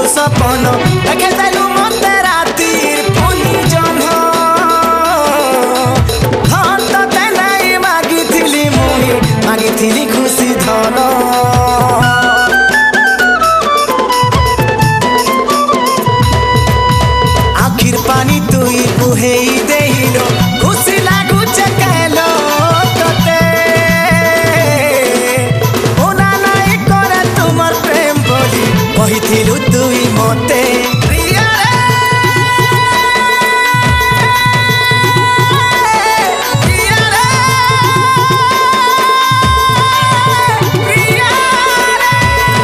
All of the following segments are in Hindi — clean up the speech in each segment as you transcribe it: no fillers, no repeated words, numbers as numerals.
सपन देखे देलु मते रातिर पुनी जन हाँ तो तेनाई मागिथिली मुई मागिथिली खुशी धन आखिर पानी तुई बुहेई देहिलो खुशी लागुचे कहलो तोते ओना नाई करे तुमर प्रेम बोली कहिथिलु तुई मते प्रिया रे प्रिया रे प्रिया रे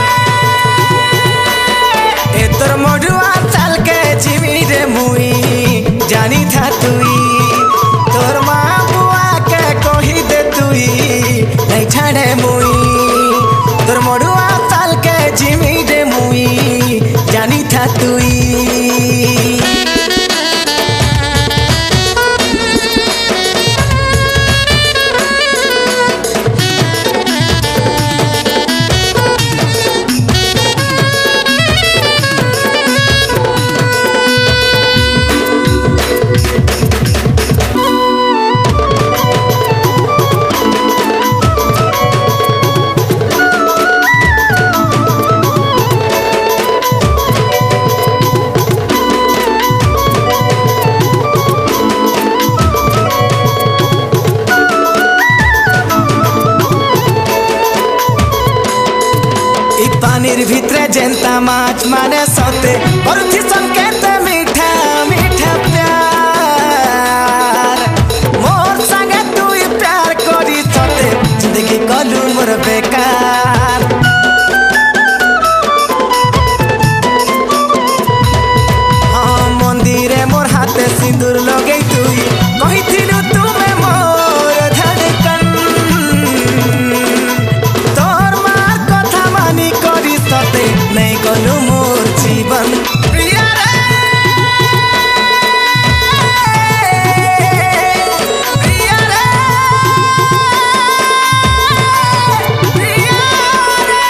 ए तोर मडुआ चाल के जीवी रे मुई जानी था तुई तोर माँ बुआ के कही दे तुई नहीं छाड़े मुई तोर मडुआ चाल के जीवी रे मुई जानी था तुई पानीर भितरे जेंता माछ माने सते करुथि संकेत मीठा मीठा प्यार मोर संगे तुई प्यार करी सते जिंदगी कलु मोर बेकार हाँ मंदिरे मोर हाथे सिंदूर लगे तुई कहिथिलु तुमे मोर धड़कन तोर मार कथा मानी करी सते नहीं गलु मोर जीवन प्रिया रे प्रिया रे प्रिया रे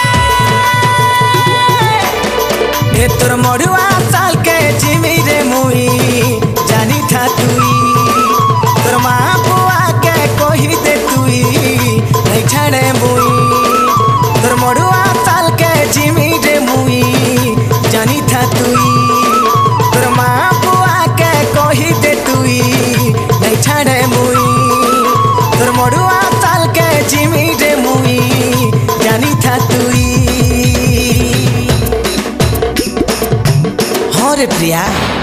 ए तोर मडुआ साल के जिमी रे मुई जानी था तुई तोर माँ बुआ के कही दे तुई नहीं छाड़े मुई तोर मडुआ साल के जिमी रे मुई जानी था तुई तोर माँ बुआ के कही दे तुई नहीं छाड़े मुई तोर मडुआ साल के जिमी रे मुई जानी था तुई हाँ रे प्रिया।